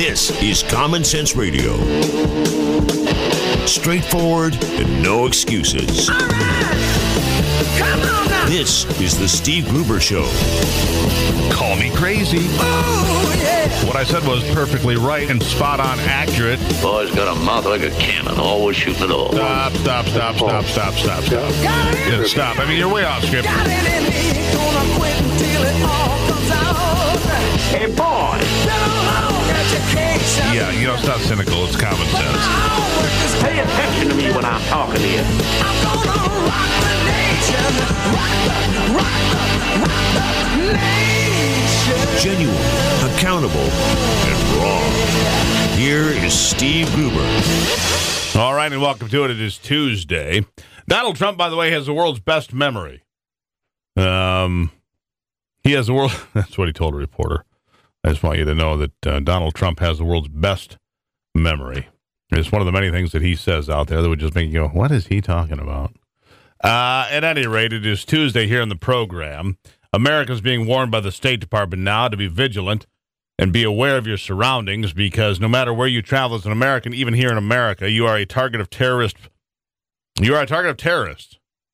This is Common Sense Radio. Straightforward and no excuses. All right. Come on now. This is the Steve Gruber Show. Call me crazy. Oh, yeah. What I said was perfectly right and spot on accurate. Boy's got a mouth like a cannon, always shooting it all. Stop. Got it. Yeah, stop. I mean, you're way off script. Got it in me. Gonna quit until it all comes out. Hey, boy. Been a long education. Yeah, you know, it's not cynical. It's common sense. Pay attention to me when I'm talking to you. I'm gonna rock the nation. Rock the nation. Genuine, accountable, and raw. Here is Steve Gruber. All right, and welcome to it. It is Tuesday. Donald Trump, by the way, has the world's best memory. He has the world. That's what he told a reporter. I just want you to know that Donald Trump has the world's best memory. It's one of the many things that he says out there that would just make you go, what is he talking about? At any rate, it is Tuesday here in the program. America's being warned by the State Department now to be vigilant and be aware of your surroundings, because no matter where you travel as an American, even here in America, you are a target of terrorists. You are a target of terrorists.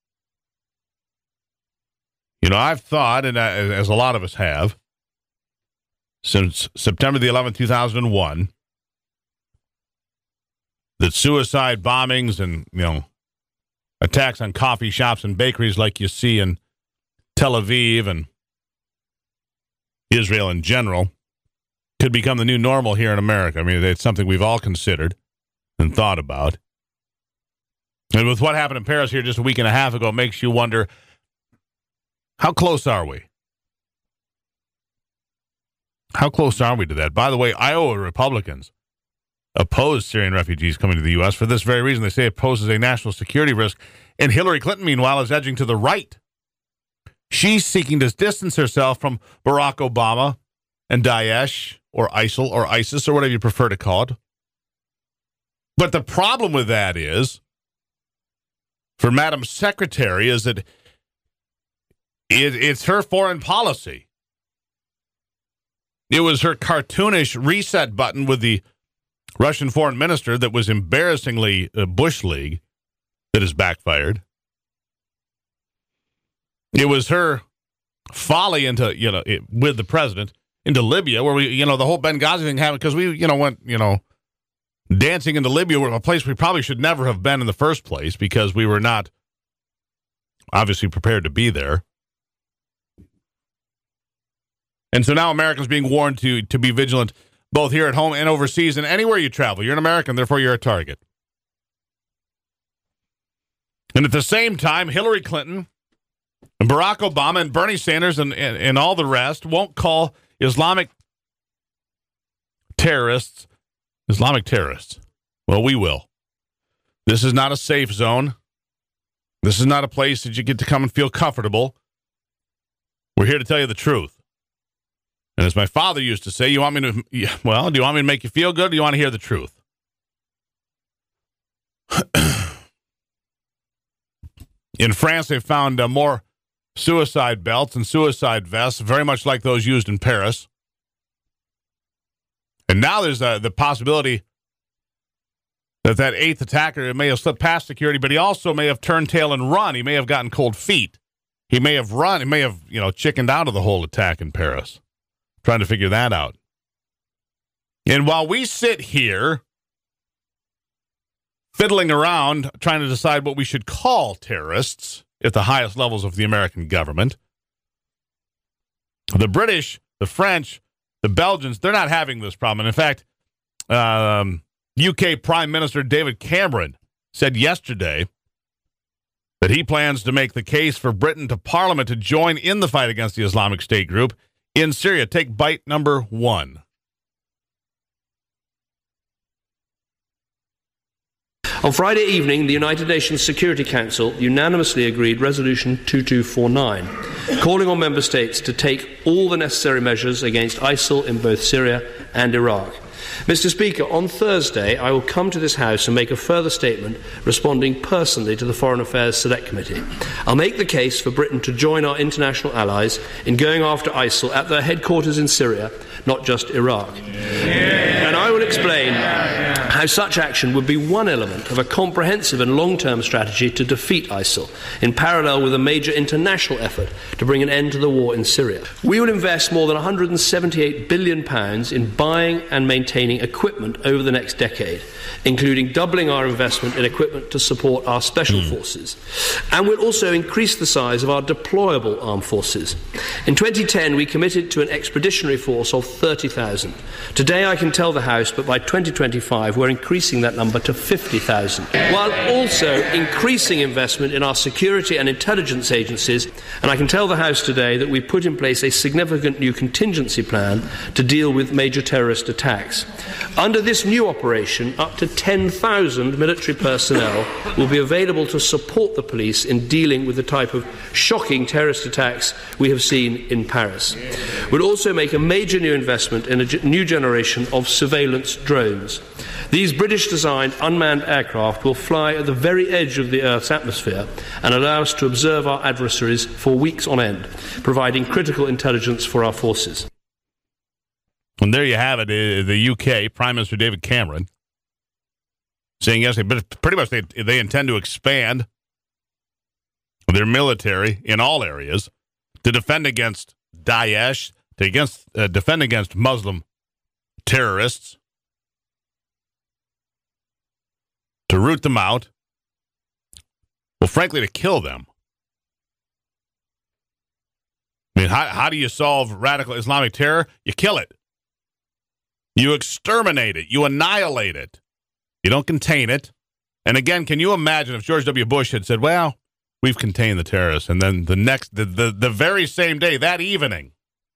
You know, I've thought, and as a lot of us have, since September the 11th, 2001, that suicide bombings and, you know, attacks on coffee shops and bakeries like you see in Tel Aviv and Israel in general could become the new normal here in America. I mean, it's something we've all considered and thought about. And with what happened in Paris here just a week and a half ago, it makes you wonder, how close are we? How close are we to that? By the way, Iowa Republicans oppose Syrian refugees coming to the U.S. for this very reason. They say it poses a national security risk. And Hillary Clinton, meanwhile, is edging to the right. She's seeking to distance herself from Barack Obama and Daesh or ISIL or ISIS or whatever you prefer to call it. But the problem with that is, for Madam Secretary, is that it's her foreign policy. It was her cartoonish reset button with the Russian foreign minister that was embarrassingly Bush League that has backfired. It was her folly into, with the president into Libya, where we, the whole Benghazi thing happened because we, went, dancing into Libya, a place we probably should never have been in the first place because we were not obviously prepared to be there. And so now Americans being warned to be vigilant both here at home and overseas and anywhere you travel. You're an American, therefore you're a target. And at the same time, Hillary Clinton and Barack Obama and Bernie Sanders and all the rest won't call Islamic terrorists Islamic terrorists. Well, we will. This is not a safe zone. This is not a place that you get to come and feel comfortable. We're here to tell you the truth. And as my father used to say, do you want me to make you feel good, or do you want to hear the truth? In France, they found more suicide belts and suicide vests, very much like those used in Paris. And now there's the possibility that eighth attacker may have slipped past security, but he also may have turned tail and run. He may have gotten cold feet. He may have run. He may have, chickened out of the whole attack in Paris. Trying to figure that out. And while we sit here fiddling around trying to decide what we should call terrorists at the highest levels of the American government, the British, the French, the Belgians, they're not having this problem. And in fact, UK Prime Minister David Cameron said yesterday that he plans to make the case for Britain to Parliament to join in the fight against the Islamic State group in Syria. Take bite number 1. On Friday evening, the United Nations Security Council unanimously agreed Resolution 2249, calling on member states to take all the necessary measures against ISIL in both Syria and Iraq. Mr. Speaker, on Thursday, I will come to this House and make a further statement responding personally to the Foreign Affairs Select Committee. I'll make the case for Britain to join our international allies in going after ISIL at their headquarters in Syria, not just Iraq. And I will explain how such action would be one element of a comprehensive and long-term strategy to defeat ISIL, in parallel with a major international effort to bring an end to the war in Syria. We will invest more than £178 billion in buying and maintaining equipment over the next decade, including doubling our investment in equipment to support our special forces. And we'll also increase the size of our deployable armed forces. In 2010, we committed to an expeditionary force of 30,000. Today, I can tell the House that by 2025, we're increasing that number to 50,000, while also increasing investment in our security and intelligence agencies. And I can tell the House today that we've put in place a significant new contingency plan to deal with major terrorist attacks. Under this new operation, up to 10,000 military personnel will be available to support the police in dealing with the type of shocking terrorist attacks we have seen in Paris. We'll also make a major new investment in a new generation of surveillance drones. These British-designed unmanned aircraft will fly at the very edge of the Earth's atmosphere and allow us to observe our adversaries for weeks on end, providing critical intelligence for our forces. And there you have it, the UK, Prime Minister David Cameron, saying yesterday, but pretty much they intend to expand their military in all areas to defend against Daesh, to defend against Muslim terrorists, to root them out, well, frankly, to kill them. I mean, how do you solve radical Islamic terror? You kill it. You exterminate it. You annihilate it. You don't contain it. And again, can you imagine if George W. Bush had said, well, we've contained the terrorists, and then the very same day, that evening,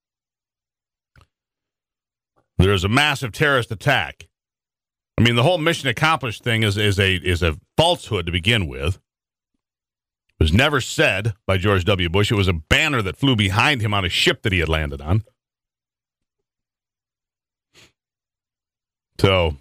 there's a massive terrorist attack. I mean, the whole mission accomplished thing is a falsehood to begin with. It was never said by George W. Bush. It was a banner that flew behind him on a ship that he had landed on. So,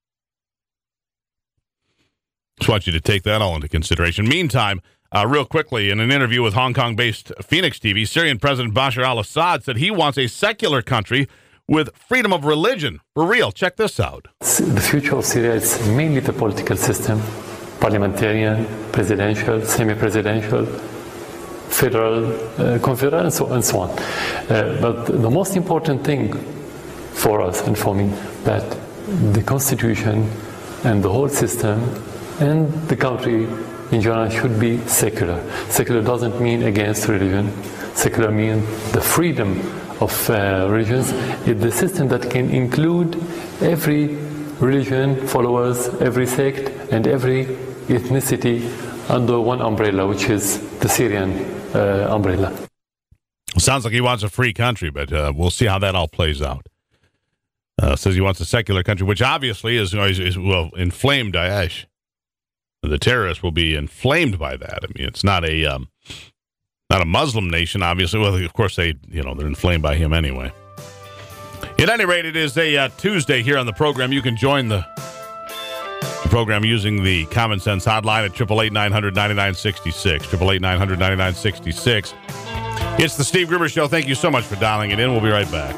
just want you to take that all into consideration. Meantime, real quickly, in an interview with Hong Kong-based Phoenix TV, Syrian President Bashar al-Assad said he wants a secular country with freedom of religion. For real, check this out. The future of Syria is mainly the political system, parliamentarian, presidential, semi-presidential, federal, confederal, and so on. But the most important thing for us and for me, that the constitution and the whole system and the country in general should be secular. Secular doesn't mean against religion. Secular means the freedom of religions. It's the system that can include every religion, followers, every sect, and every ethnicity under one umbrella, which is the Syrian umbrella. Sounds like he wants a free country, but we'll see how that all plays out. Says he wants a secular country, which obviously is inflame Daesh. The terrorists will be inflamed by that. I mean, it's not a Muslim nation, obviously. Well, of course, they're inflamed by him anyway. At any rate, it is a Tuesday here on the program. You can join the program using the Common Sense hotline at 888-900-9966. 888-900-9966. It's the Steve Gruber Show. Thank you so much for dialing it in. We'll be right back.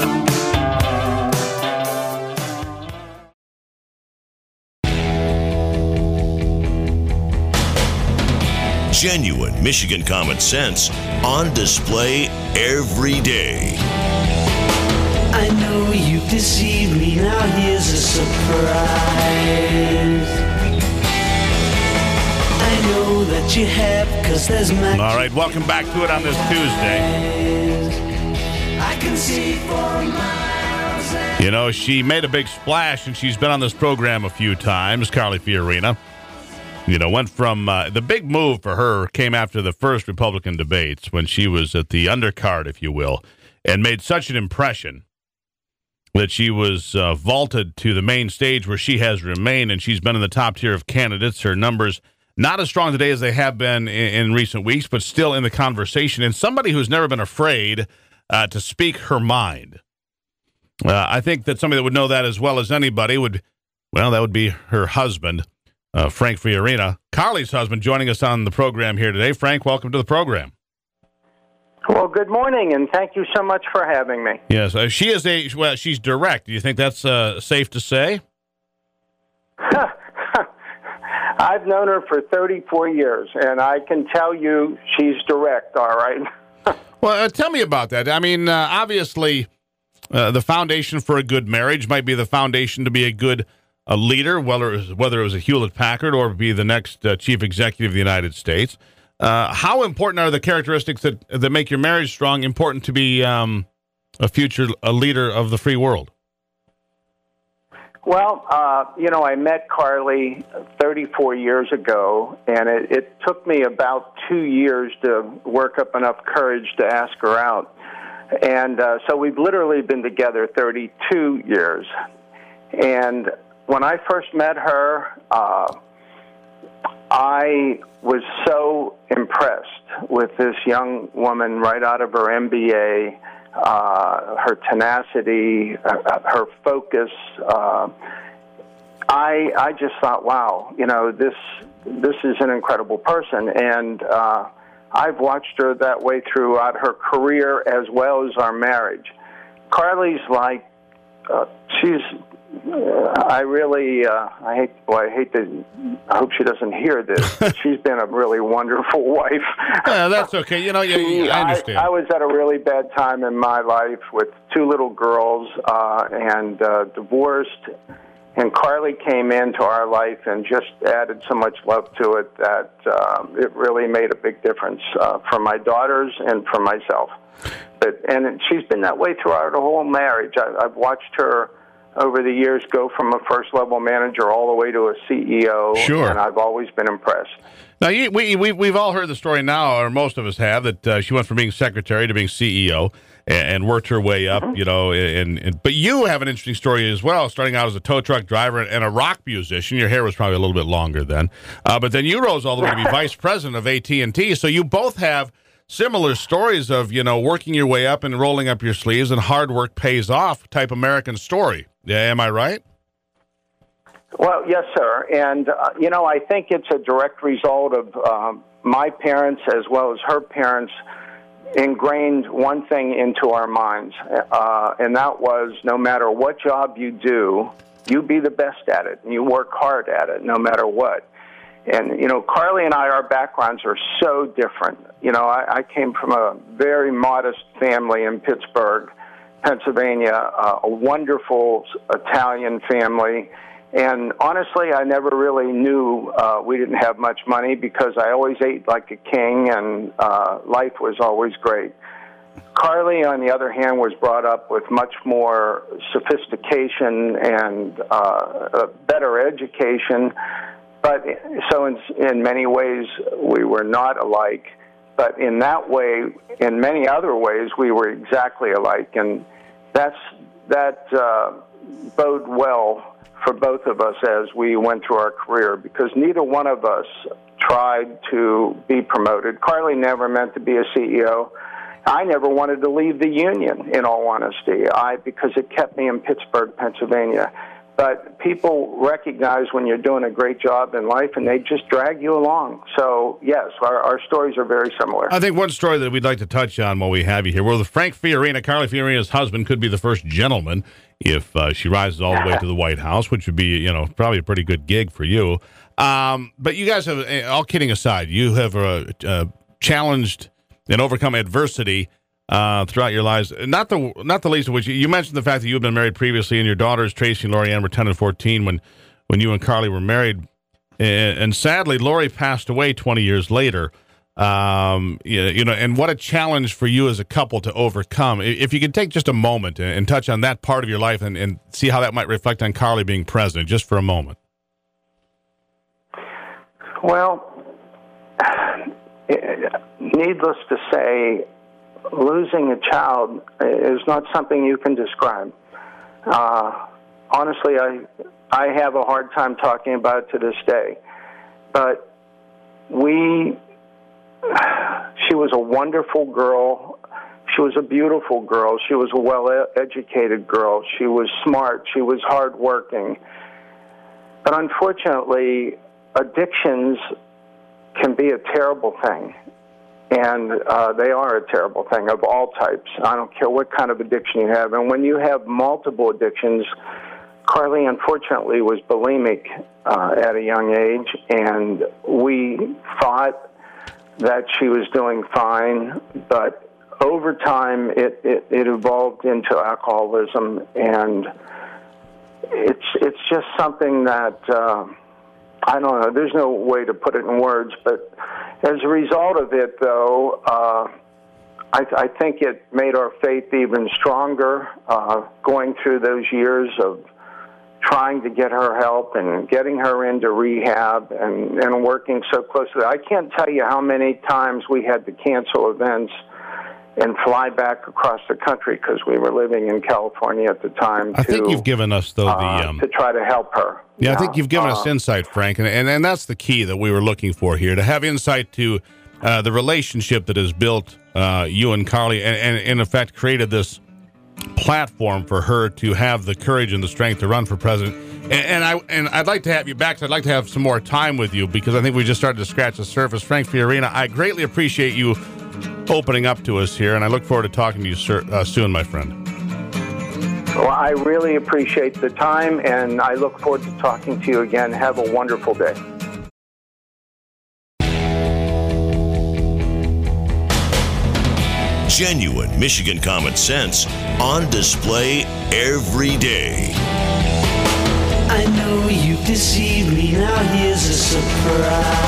Genuine Michigan common sense on display every day. I know you've deceived me, now here's a surprise. I know that you have, cause there's magic. All right, welcome back to it on this Tuesday. I can see for miles. You know, she made a big splash, and she's been on this program a few times, Carly Fiorina. You know, went from the big move for her came after the first Republican debates when she was at the undercard, if you will, and made such an impression that she was vaulted to the main stage where she has remained, and she's been in the top tier of candidates. Her numbers not as strong today as they have been in recent weeks, but still in the conversation, and somebody who's never been afraid to speak her mind. I think that somebody that would know that as well as anybody that would be her husband, Frank Fiorina, Carly's husband, joining us on the program here today. Frank, welcome to the program. Well, good morning, and thank you so much for having me. Yes, she's direct. Do you think that's safe to say? I've known her for 34 years, and I can tell you she's direct, all right? Well, tell me about that. I mean, obviously, the foundation for a good marriage might be the foundation to be a good leader, whether it was a Hewlett-Packard or be the next chief executive of the United States. How important are the characteristics that make your marriage strong important to be a leader of the free world? Well, I met Carly 34 years ago, and it took me about 2 years to work up enough courage to ask her out. And so we've literally been together 32 years. And when I first met her, I was so impressed with this young woman right out of her MBA, her tenacity, her focus. I just thought, wow, this is an incredible person. And I've watched her that way throughout her career as well as our marriage. Carly's like, I hope she doesn't hear this. She's been a really wonderful wife. Yeah, that's okay. I understand. I was at a really bad time in my life with 2 little girls and divorced. And Carly came into our life and just added so much love to it that it really made a big difference for my daughters and for myself. And she's been that way throughout the whole marriage. I've watched her over the years go from a first-level manager all the way to a CEO, sure. And I've always been impressed. Now, we've all heard the story now, or most of us have, that she went from being secretary to being CEO and worked her way up, but you have an interesting story as well, starting out as a tow truck driver and a rock musician. Your hair was probably a little bit longer then, but then you rose all the way to be vice president of AT&T, so you both have similar stories of, working your way up and rolling up your sleeves and hard work pays off type American story. Yeah, am I right? Well, yes, sir. And, I think it's a direct result of my parents as well as her parents ingrained one thing into our minds, and that was no matter what job you do, you be the best at it, and you work hard at it no matter what. And, Carly and our backgrounds are so different. I came from a very modest family in Pittsburgh, Pennsylvania, a wonderful Italian family. And honestly, I never really knew we didn't have much money because I always ate like a king and life was always great. Carly, on the other hand, was brought up with much more sophistication and a better education. But so in many ways, we were not alike. But in that way, in many other ways, we were exactly alike. And that bode well for both of us as we went through our career, because neither one of us tried to be promoted. Carly never meant to be a CEO. I never wanted to leave the union, in all honesty, because it kept me in Pittsburgh, Pennsylvania. But people recognize when you're doing a great job in life, and they just drag you along. So, yes, our stories are very similar. I think one story that we'd like to touch on while we have you here, well, the Frank Fiorina, Carly Fiorina's husband, could be the first gentleman if she rises all the way to the White House, which would be, probably a pretty good gig for you. But you guys have, all kidding aside, you have challenged and overcome adversity throughout your lives, not the least of which, you mentioned the fact that you had been married previously, and your daughters, Tracy and Lori Ann, were 10 and 14 when you and Carly were married. And sadly, Lori passed away 20 years later. And what a challenge for you as a couple to overcome. If you could take just a moment and touch on that part of your life and see how that might reflect on Carly being president, just for a moment. Well, needless to say, losing a child is not something you can describe. Honestly, I have a hard time talking about it to this day. But she was a wonderful girl. She was a beautiful girl. She was a well-educated girl. She was smart. She was hardworking. But unfortunately, addictions can be a terrible thing. And they are a terrible thing of all types. I don't care what kind of addiction you have. And when you have multiple addictions, Carly, unfortunately, was bulimic at a young age, and we thought that she was doing fine, but over time it evolved into alcoholism, and it's just something that I don't know. There's no way to put it in words, but as a result of it, though, I think it made our faith even stronger. Going through those years of trying to get her help and getting her into rehab and working so closely. I can't tell you how many times we had to cancel events and fly back across the country because we were living in California at the time. I think you've given us, though, to try to help her. Yeah, I think you've given us insight, Frank, and that's the key that we were looking for here, to have insight to the relationship that has built you and Carly and in effect created this platform for her to have the courage and the strength to run for president. And I'd like to have you back. So I'd like to have some more time with you because I think we just started to scratch the surface. Frank Fiorina, I greatly appreciate you opening up to us here, and I look forward to talking to you soon, my friend. Well, I really appreciate the time, and I look forward to talking to you again. Have a wonderful day. Genuine Michigan common sense on display every day. I know you've deceived me, now here's a surprise.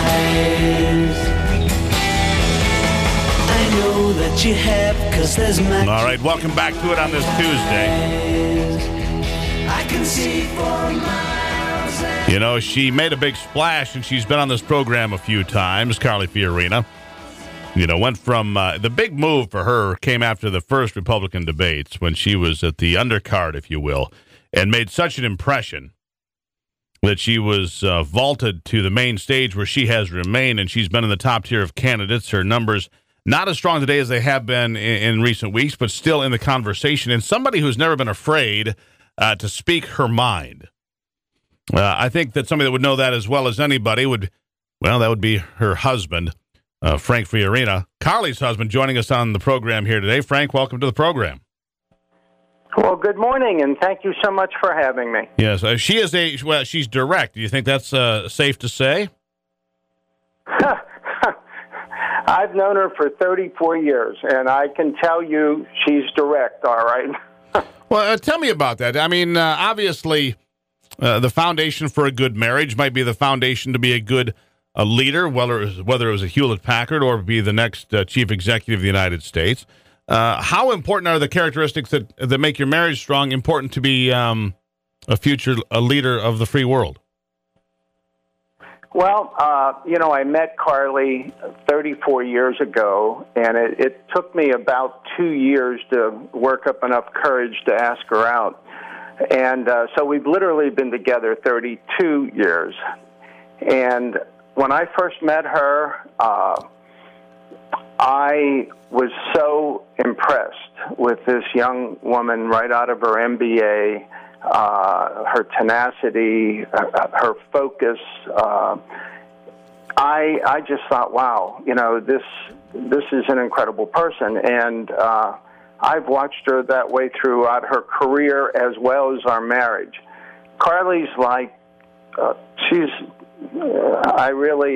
I know that you have, 'cause there's magic. All right, welcome back to it on this Tuesday. I can see for miles. You know, she made a big splash, and she's been on this program a few times, Carly Fiorina. You know, went from the big move for her came after the first Republican debates when she was at the undercard, if you will, and made such an impression that she was vaulted to the main stage where she has remained, and she's been in the top tier of candidates. Her numbers not as strong today as they have been in recent weeks, but still in the conversation, and somebody who's never been afraid to speak her mind. I think that somebody that would know that as well as anybody that would be her husband, Frank Fiorina, Carly's husband, joining us on the program here today. Frank, welcome to the program. Well, good morning, and thank you so much for having me. Yes, she's direct. Do you think that's safe to say? I've known her for 34 years, and I can tell you she's direct, all right? Well, tell me about that. I mean, obviously, the foundation for a good marriage might be the foundation to be a good leader, whether it was a Hewlett-Packard or be the next chief executive of the United States. How important are the characteristics that make your marriage strong important to be a leader of the free world? Well, I met Carly 34 years ago, and it took me about 2 years to work up enough courage to ask her out. And so we've literally been together 32 years. And when I first met her, I was so impressed with this young woman right out of her MBA, her tenacity, her focus. I just thought, wow, this is an incredible person. And I've watched her that way throughout her career as well as our marriage. Carly's like, I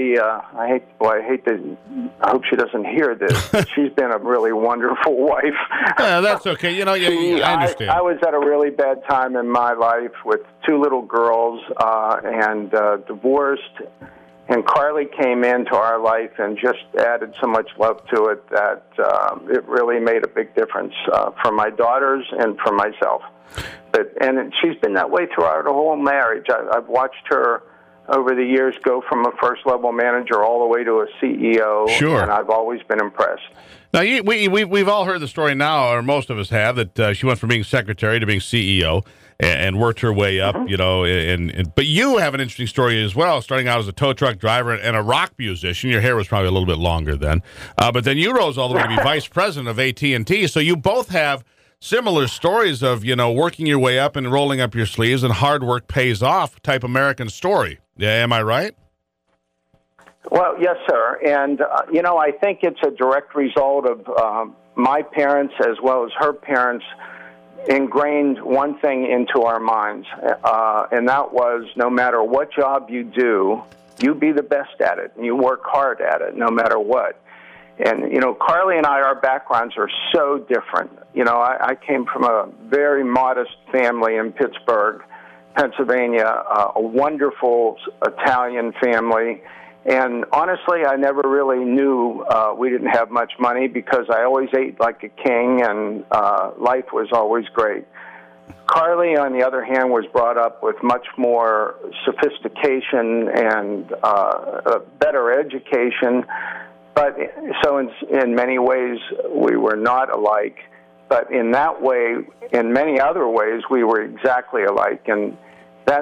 hope she doesn't hear this. She's been a really wonderful wife. Yeah, that's okay. I understand. I was at a really bad time in my life with 2 little girls and divorced. And Carly came into our life and just added so much love to it that it really made a big difference for my daughters and for myself. And she's been that way throughout the whole marriage. I've watched her over the years go from a first-level manager all the way to a CEO, sure. And I've always been impressed. Now, we've all heard the story now, or most of us have, that she went from being secretary to being CEO and worked her way up, but you have an interesting story as well, starting out as a tow truck driver and a rock musician. Your hair was probably a little bit longer then, but then you rose all the way to be vice president of AT&T, so you both have similar stories of, working your way up and rolling up your sleeves and hard work pays off type American story. Yeah, am I right? Well, yes, sir. And, I think it's a direct result of my parents as well as her parents ingrained one thing into our minds, and that was no matter what job you do, you be the best at it, and you work hard at it no matter what. And, Carly and I, our backgrounds are so different. I came from a very modest family in Pittsburgh, Pennsylvania, a wonderful Italian family. And honestly, I never really knew we didn't have much money because I always ate like a king, and life was always great. Carly, on the other hand, was brought up with much more sophistication and a better education. But so in many ways, we were not alike. But in that way, in many other ways, we were exactly alike. And that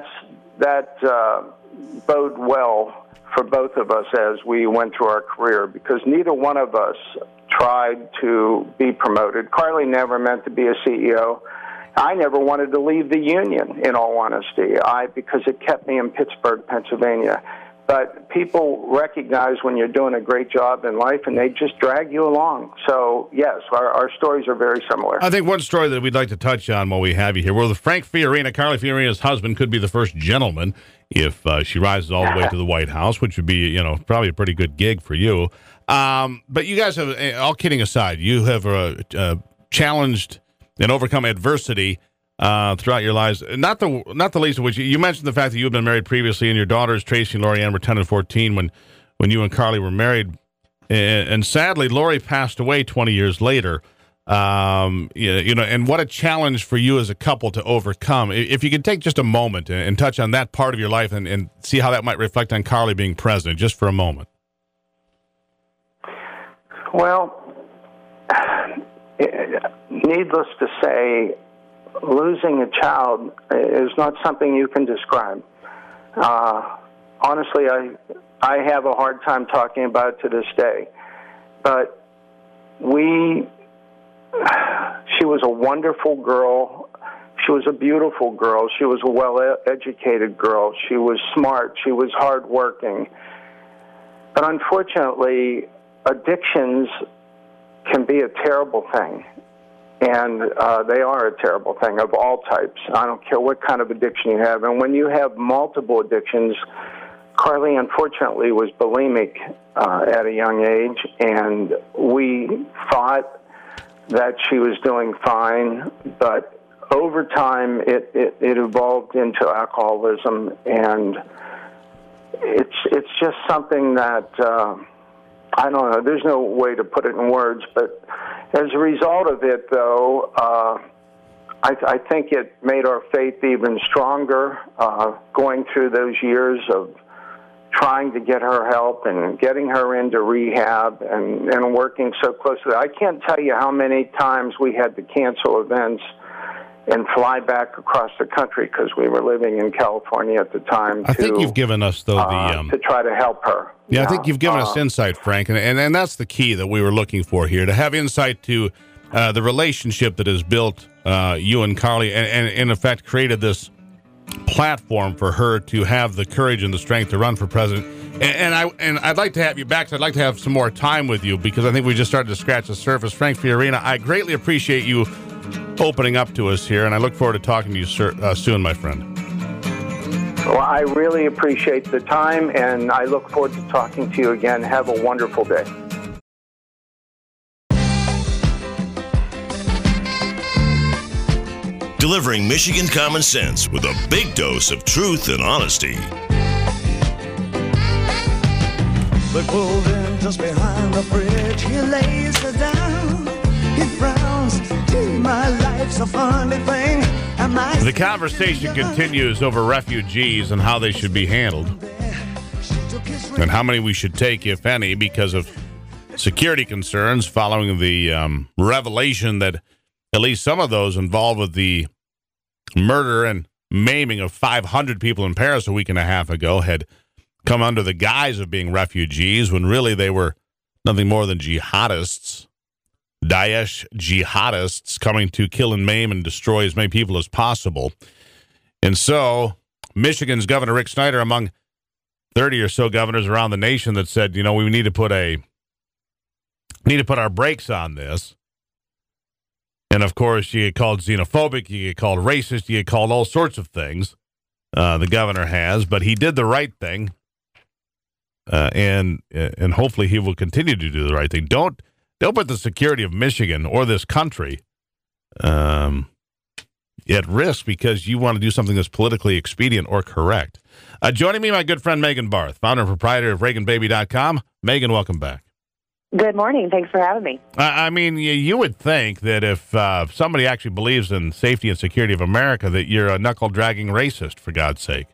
bode well for both of us as we went through our career, because neither one of us tried to be promoted. Carly never meant to be a CEO. I never wanted to leave the union, in all honesty, because it kept me in Pittsburgh, Pennsylvania. But people recognize when you're doing a great job in life, and they just drag you along. So, yes, our stories are very similar. I think one story that we'd like to touch on while we have you here, well, Frank Fiorina, Carly Fiorina's husband, could be the first gentleman if she rises all the way to the White House, which would be, probably a pretty good gig for you. But you guys have, all kidding aside, you have challenged and overcome adversity throughout your lives. Not the least of which, you mentioned the fact that you've been married previously, and your daughters, Tracy and Lorianne, were 10 and 14 when you and Carly were married. And sadly, Lori passed away 20 years later. And what a challenge for you as a couple to overcome. If you could take just a moment and touch on that part of your life and see how that might reflect on Carly being president, just for a moment. Well, needless to say, losing a child is not something you can describe. Honestly, I have a hard time talking about it to this day. But she was a wonderful girl. She was a beautiful girl. She was a well-educated girl. She was smart. She was hardworking. But unfortunately, addictions can be a terrible thing. And they are a terrible thing of all types. I don't care what kind of addiction you have. And when you have multiple addictions, Carly, unfortunately, was bulimic at a young age. And we thought that she was doing fine. But over time, it evolved into alcoholism. And it's just something that, I don't know, there's no way to put it in words, but as a result of it, though, I think it made our faith even stronger, going through those years of trying to get her help and getting her into rehab and working so closely. I can't tell you how many times we had to cancel events and fly back across the country because we were living in California at the time. I think you've given us, though, to try to help her. Yeah, I think you've given us insight, Frank, and that's the key that we were looking for here, to have insight to the relationship that has built you and Carly, and in effect created this platform for her to have the courage and the strength to run for president. And I'd like to have you back. So I'd like to have some more time with you, because I think we just started to scratch the surface. Frank Fiorina, I greatly appreciate you opening up to us here, and I look forward to talking to you soon, my friend. Well, I really appreciate the time, and I look forward to talking to you again. Have a wonderful day. Delivering Michigan common sense with a big dose of truth and honesty. But pulled in just behind the bridge, he lays her down. He frowns, gee, my life's a funny thing. The conversation continues over refugees and how they should be handled, and how many we should take, if any, because of security concerns following the revelation that at least some of those involved with the murder and maiming of 500 people in Paris a week and a half ago had come under the guise of being refugees, when really they were nothing more than jihadists, Daesh jihadists, coming to kill and maim and destroy as many people as possible. And so Michigan's Governor Rick Snyder, among 30 or so governors around the nation that said, we need to put our brakes on this. And of course, you get called xenophobic, you get called racist, you get called all sorts of things. The governor has, but he did the right thing, and hopefully he will continue to do the right thing. Don't put the security of Michigan or this country at risk because you want to do something that's politically expedient or correct. Joining me, my good friend Megan Barth, founder and proprietor of ReaganBaby.com. Megan, welcome back. Good morning. Thanks for having me. I mean, you would think that if somebody actually believes in safety and security of America, that you're a knuckle-dragging racist, for God's sake.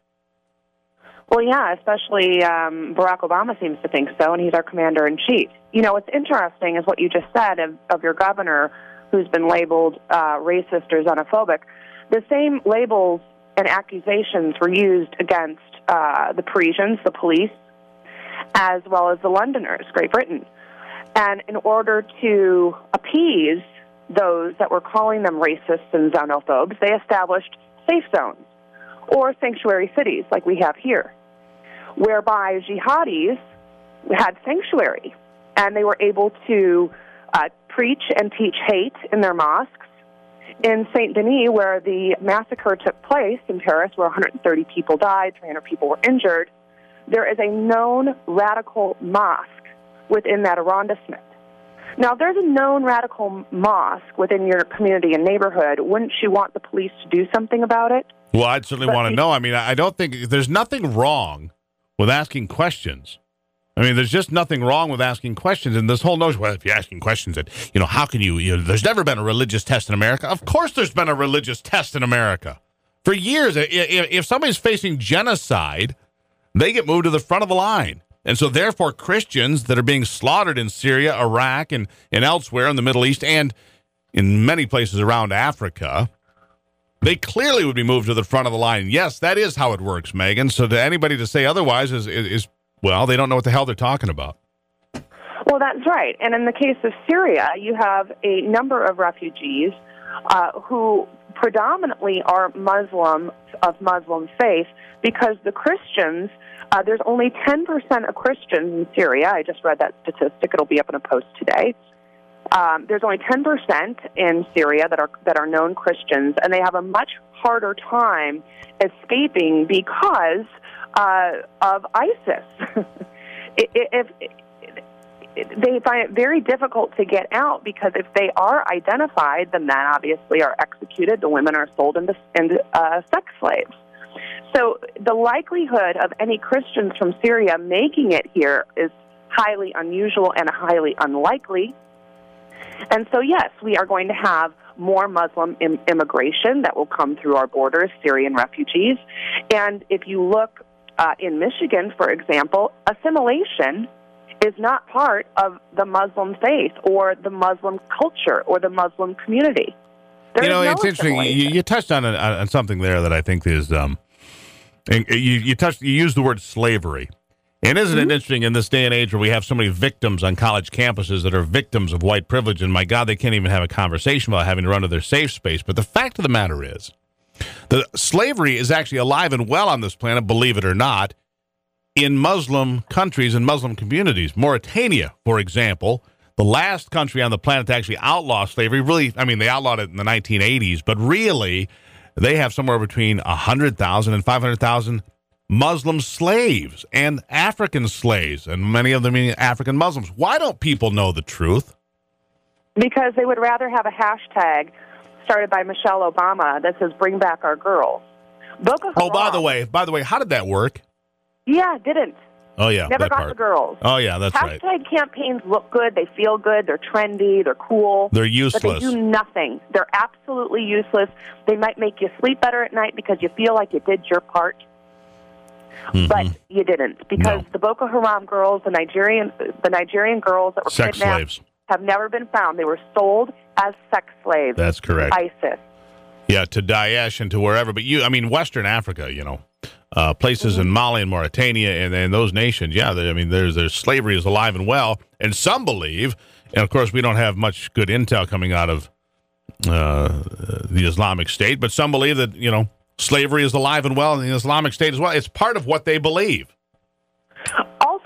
Well, yeah, especially Barack Obama seems to think so, and he's our commander-in-chief. What's interesting is what you just said of your governor who's been labeled racist or xenophobic. The same labels and accusations were used against the Parisians, the police, as well as the Londoners, Great Britain. And in order to appease those that were calling them racists and xenophobes, they established safe zones or sanctuary cities like we have here, whereby jihadis had sanctuary, and they were able to preach and teach hate in their mosques. In Saint-Denis, where the massacre took place in Paris, where 130 people died, 300 people were injured, there is a known radical mosque within that arrondissement. Now, if there's a known radical mosque within your community and neighborhood, wouldn't you want the police to do something about it? Well, I'd certainly want to know. I mean, I don't think there's nothing wrong with asking questions. I mean, there's just nothing wrong with asking questions. And this whole notion, well, if you're asking questions that, how can there's never been a religious test in America. Of course there's been a religious test in America. For years, if somebody's facing genocide, they get moved to the front of the line. And so, therefore, Christians that are being slaughtered in Syria, Iraq, and elsewhere in the Middle East, and in many places around Africa, they clearly would be moved to the front of the line. Yes, that is how it works, Megan. So, to anybody to say otherwise is well, they don't know what the hell they're talking about. Well, that's right. And in the case of Syria, you have a number of refugees who predominantly are Muslim faith, because the Christians, there's only 10% of Christians in Syria. I just read that statistic. It'll be up in a post today. There's only 10% in Syria that are known Christians, and they have a much harder time escaping because of ISIS. They find it very difficult to get out, because if they are identified, the men obviously are executed, the women are sold into sex slaves. So the likelihood of any Christians from Syria making it here is highly unusual and highly unlikely. And so, yes, we are going to have more Muslim immigration that will come through our borders, Syrian refugees. And if you look in Michigan, for example, assimilation is not part of the Muslim faith or the Muslim culture or the Muslim community. It's interesting. You touched on something there that I think is you used the word slavery. And isn't it interesting in this day and age where we have so many victims on college campuses that are victims of white privilege, and my God, they can't even have a conversation without having to run to their safe space. But the fact of the matter is that slavery is actually alive and well on this planet, believe it or not, in Muslim countries and Muslim communities. Mauritania, for example, the last country on the planet to actually outlaw slavery, really, I mean, they outlawed it in the 1980s, but really, they have somewhere between 100,000 and 500,000 Muslim slaves and African slaves, and many of them being African Muslims. Why don't people know the truth? Because they would rather have a hashtag started by Michelle Obama that says "Bring back our girls." Boko Haram, by the way, how did that work? Yeah, didn't. Oh, yeah. Never got the girls. Oh, yeah, that's right. Hashtag campaigns look good. They feel good. They're trendy. They're cool. They're useless. But they do nothing. They're absolutely useless. They might make you sleep better at night because you feel like you did your part. Mm-hmm. But you didn't, because the Boko Haram girls, the Nigerian girls that were sex kidnapped, slaves, have never been found. They were sold as sex slaves. That's correct. ISIS. Yeah, to Daesh and to wherever. But Western Africa, places in Mali and Mauritania and those nations. Yeah, there's slavery is alive and well, and some believe, and of course we don't have much good intel coming out of the Islamic State, but some believe that slavery is alive and well in the Islamic State as well. It's part of what they believe.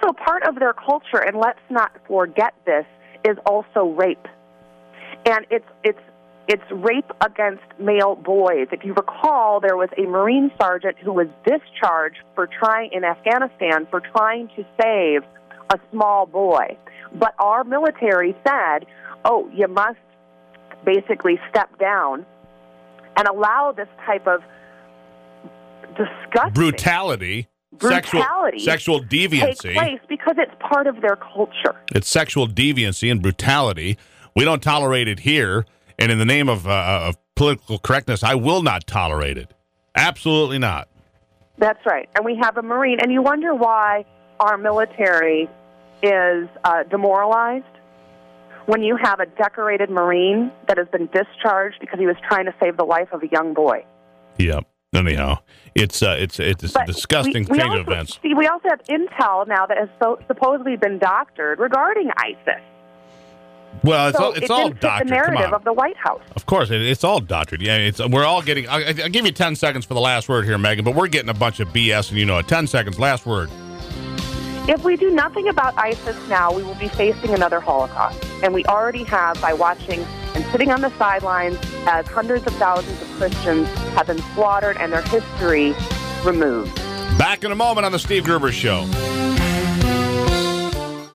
also part of their culture, and let's not forget this, is also rape. And it's rape against male boys. If you recall, there was a Marine sergeant who was discharged in Afghanistan for trying to save a small boy. But our military said, oh, you must basically step down and allow this type of disgusting brutality, sexual deviancy take place because it's part of their culture. It's sexual deviancy and brutality. We don't tolerate it here, and in the name of political correctness, I will not tolerate it. Absolutely not. That's right. And we have a Marine, and you wonder why our military is demoralized when you have a decorated Marine that has been discharged because he was trying to save the life of a young boy. Yep. Anyhow, it's a disgusting change of events. See, we also have intel now that has supposedly been doctored regarding ISIS. Well, it's all doctored. The narrative of the White House. Of course, it's all doctored. Yeah, we're all getting. I'll give you 10 seconds for the last word here, Megan. But we're getting a bunch of BS, and you know it. 10 seconds, last word. If we do nothing about ISIS now, we will be facing another Holocaust, and we already have by watching and sitting on the sidelines as hundreds of thousands of Christians have been slaughtered and their history removed. Back in a moment on the Steve Gruber Show.